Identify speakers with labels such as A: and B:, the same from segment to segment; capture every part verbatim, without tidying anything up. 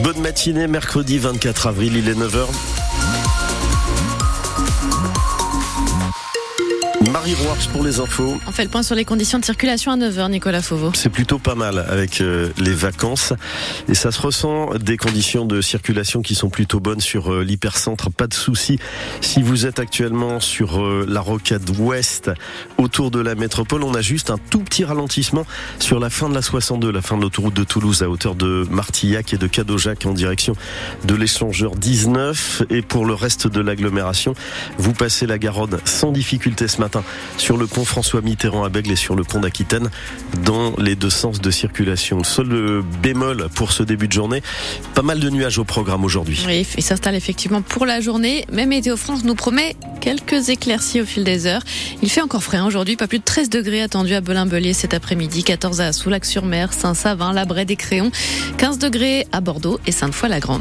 A: Bonne matinée, mercredi vingt-quatre avril, il est neuf heures. Marie Roarch pour les infos.
B: On fait le point sur les conditions de circulation à neuf heures, Nicolas Fauveau.
A: C'est plutôt pas mal avec euh, les vacances et ça se ressent, des conditions de circulation qui sont plutôt bonnes sur euh, l'hypercentre, pas de soucis. Si vous êtes actuellement sur euh, la rocade ouest autour de la métropole, on a juste un tout petit ralentissement sur la fin de la soixante-deux, la fin de l'autoroute de Toulouse à hauteur de Martillac et de Cadojac en direction de l'échangeur dix-neuf, et pour le reste de l'agglomération, vous passez la Garonne sans difficulté ce matin sur le pont François Mitterrand à Bègles et sur le pont d'Aquitaine dans les deux sens de circulation. Seul bémol pour ce début de journée, pas mal de nuages au programme aujourd'hui.
B: Oui, il s'installe effectivement pour la journée, mais Météo France nous promet quelques éclaircies au fil des heures. Il fait encore frais aujourd'hui, pas plus de treize degrés attendus à Belin-Bellier cet après-midi, quatorze à Soulac-sur-Mer, Saint-Savin, La Brède et Créon, quinze degrés à Bordeaux et Sainte-Foy-la-Grande.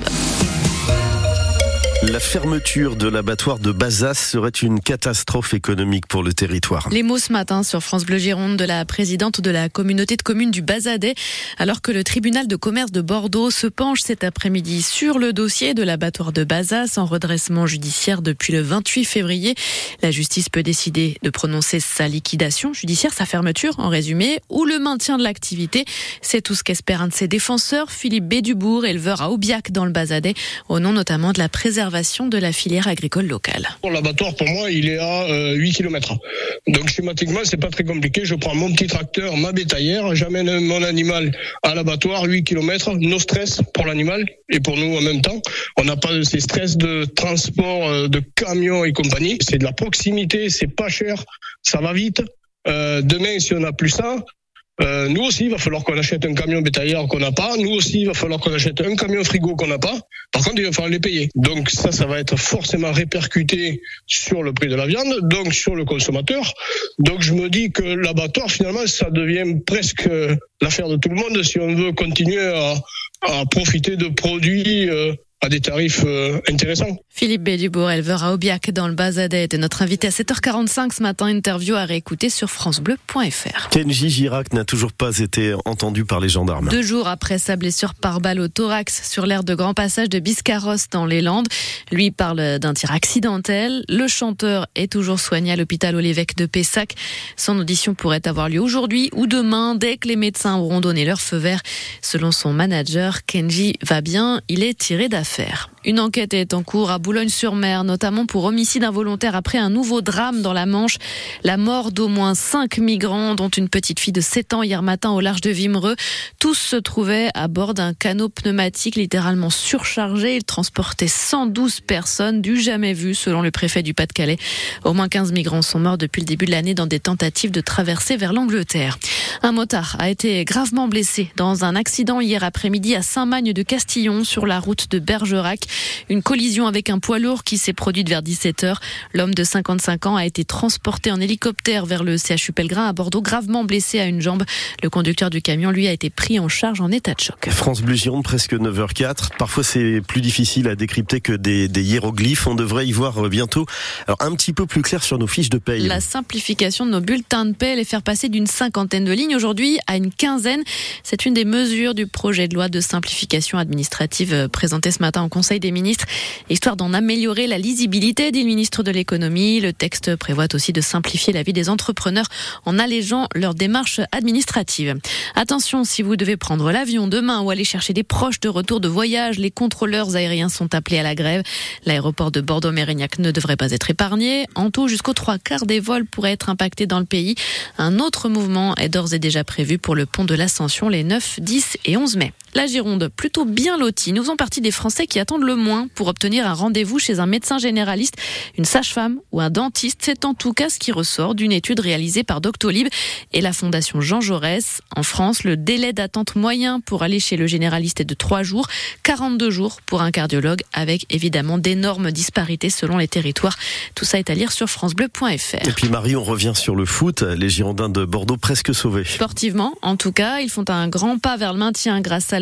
A: La fermeture de l'abattoir de Bazas serait une catastrophe économique pour le territoire.
B: Les mots ce matin sur France Bleu Gironde de la présidente de la communauté de communes du Bazadais, alors que le tribunal de commerce de Bordeaux se penche cet après-midi sur le dossier de l'abattoir de Bazas en redressement judiciaire depuis le vingt-huit février. La justice peut décider de prononcer sa liquidation judiciaire, sa fermeture en résumé, ou le maintien de l'activité. C'est tout ce qu'espère un de ses défenseurs, Philippe Bédubourg, éleveur à Aubiac dans le Bazadais, au nom notamment de la préservation de la filière agricole locale.
C: Pour l'abattoir, pour moi, il est à euh, huit kilomètres. Donc schématiquement, c'est pas très compliqué. Je prends mon petit tracteur, ma bétaillère, j'amène mon animal à l'abattoir, huit kilomètres, no stress pour l'animal et pour nous en même temps. On n'a pas de ces stress de transport, euh, de camions et compagnie. C'est de la proximité, c'est pas cher, ça va vite. Euh, demain, si on n'a plus ça, Euh, nous aussi, il va falloir qu'on achète un camion bétaillère qu'on n'a pas. Nous aussi, il va falloir qu'on achète un camion frigo qu'on n'a pas. Par contre, il va falloir les payer. Donc ça, ça va être forcément répercuté sur le prix de la viande, donc sur le consommateur. Donc je me dis que l'abattoir, finalement, ça devient presque l'affaire de tout le monde si on veut continuer à, à profiter de produits euh, à des tarifs euh, intéressants.
B: Philippe Bédubourg, éleveur à Aubiac dans le Bazadais, était notre invité à sept heures quarante-cinq ce matin. Interview à réécouter sur francebleu point f r.
A: Kenji Girac n'a toujours pas été entendu par les gendarmes.
B: Deux jours après sa blessure par balle au thorax sur l'aire de grand passage de Biscarrosse dans les Landes, lui parle d'un tir accidentel. Le chanteur est toujours soigné à l'hôpital Olévêque de Pessac. Son audition pourrait avoir lieu aujourd'hui ou demain dès que les médecins auront donné leur feu vert. Selon son manager, Kenji va bien, il est tiré d'affaire. Une enquête est en cours à Boulogne-sur-Mer, notamment pour homicide involontaire après un nouveau drame dans la Manche. La mort d'au moins cinq migrants, dont une petite fille de sept ans hier matin au large de Wimereux. Tous se trouvaient à bord d'un canot pneumatique littéralement surchargé. Il transportait cent douze personnes, du jamais vu selon le préfet du Pas-de-Calais. Au moins quinze migrants sont morts depuis le début de l'année dans des tentatives de traversée vers l'Angleterre. Un motard a été gravement blessé dans un accident hier après-midi à Saint-Magne-de-Castillon sur la route de Bergerac. Une collision avec un poids lourd qui s'est produite vers dix-sept heures. L'homme de cinquante-cinq ans a été transporté en hélicoptère vers le C H U Pellegrin à Bordeaux, gravement blessé à une jambe. Le conducteur du camion, lui, a été pris en charge en état de choc.
A: France Bleu Gironde, presque neuf heures quatre. Parfois, c'est plus difficile à décrypter que des, des hiéroglyphes. On devrait y voir bientôt alors, un petit peu plus clair sur nos fiches de paye.
B: La simplification de nos bulletins de paie, les faire passer d'une cinquantaine de lignes aujourd'hui à une quinzaine. C'est une des mesures du projet de loi de simplification administrative présenté ce matin au Conseil des ministres, histoire d'en améliorer la lisibilité, dit le ministre de l'économie. Le texte prévoit aussi de simplifier la vie des entrepreneurs en allégeant leurs démarches administratives. Attention, si vous devez prendre l'avion demain ou aller chercher des proches de retour de voyage, les contrôleurs aériens sont appelés à la grève. L'aéroport de Bordeaux-Mérignac ne devrait pas être épargné. En tout, jusqu'aux trois quarts des vols pourraient être impactés dans le pays. Un autre mouvement est d'ores et déjà prévu pour le pont de l'Ascension les neuf, dix et onze mai. La Gironde, plutôt bien lotie. Nous faisons partie des Français qui attendent le moins pour obtenir un rendez-vous chez un médecin généraliste, une sage-femme ou un dentiste. C'est en tout cas ce qui ressort d'une étude réalisée par Doctolib et la Fondation Jean Jaurès. En France, le délai d'attente moyen pour aller chez le généraliste est de trois jours, quarante-deux jours pour un cardiologue, avec évidemment d'énormes disparités selon les territoires. Tout ça est à lire sur francebleu point f r.
A: Et puis Marie, on revient sur le foot. Les Girondins de Bordeaux presque sauvés.
B: Sportivement, en tout cas, ils font un grand pas vers le maintien grâce à leur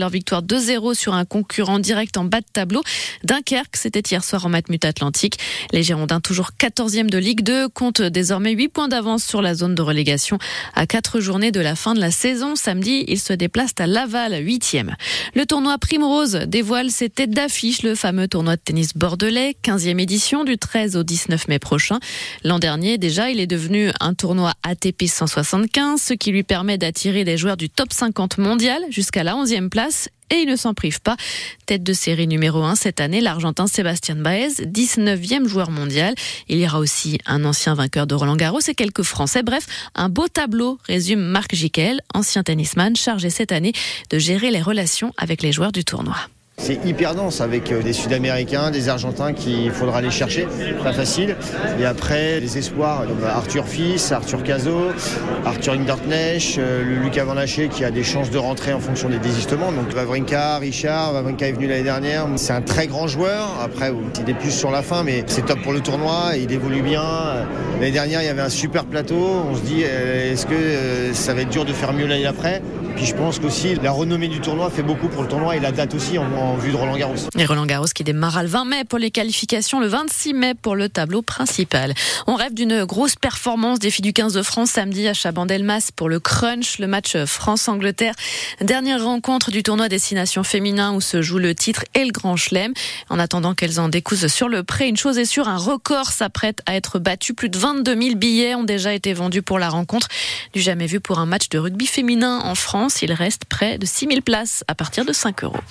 B: leur victoire deux zéro sur un concurrent direct en bas de tableau. Dunkerque, c'était hier soir en Matmut Atlantique. Les Girondins, toujours quatorzième de Ligue deux, comptent désormais huit points d'avance sur la zone de relégation. À quatre journées de la fin de la saison, samedi, ils se déplacent à Laval, huitième. Le tournoi Primrose dévoile ses têtes d'affiche, le fameux tournoi de tennis bordelais, quinzième édition du treize au dix-neuf mai prochain. L'an dernier, déjà, il est devenu un tournoi A T P cent soixante-quinze, ce qui lui permet d'attirer des joueurs du top cinquante mondial jusqu'à la onzième place. Et il ne s'en prive pas. Tête de série numéro un cette année, l'Argentin Sébastien Baez, dix-neuvième joueur mondial. Il y aura aussi un ancien vainqueur de Roland-Garros et quelques Français. Bref, un beau tableau, résume Marc Jiquel, ancien tennisman chargé cette année de gérer les relations avec les joueurs du tournoi.
D: C'est hyper dense avec des Sud-Américains, des Argentins qu'il faudra aller chercher, pas facile. Et après, les espoirs, donc Arthur Fils, Arthur Cazot, Arthur Hinderknecht, le Lucas Van Haché qui a des chances de rentrer en fonction des désistements. Donc Wawrinka, Richard, Wawrinka est venu l'année dernière. C'est un très grand joueur. Après, il est plus sur la fin, mais c'est top pour le tournoi. Il évolue bien. L'année dernière, il y avait un super plateau. On se dit, est-ce que ça va être dur de faire mieux l'année après ? Puis je pense qu'aussi la renommée du tournoi fait beaucoup pour le tournoi et la date aussi en, en vue de Roland-Garros.
B: Et Roland-Garros qui démarre le vingt mai pour les qualifications, le vingt-six mai pour le tableau principal. On rêve d'une grosse performance des filles du quinze de France samedi à Chabandelmas pour le Crunch, le match France-Angleterre. Dernière rencontre du tournoi Destination Féminin où se joue le titre et le Grand Chelem. En attendant qu'elles en décousent sur le pré, une chose est sûre, un record s'apprête à être battu. Plus de vingt-deux mille billets ont déjà été vendus pour la rencontre. Du jamais vu pour un match de rugby féminin en France. Il reste près de six mille places à partir de cinq euros.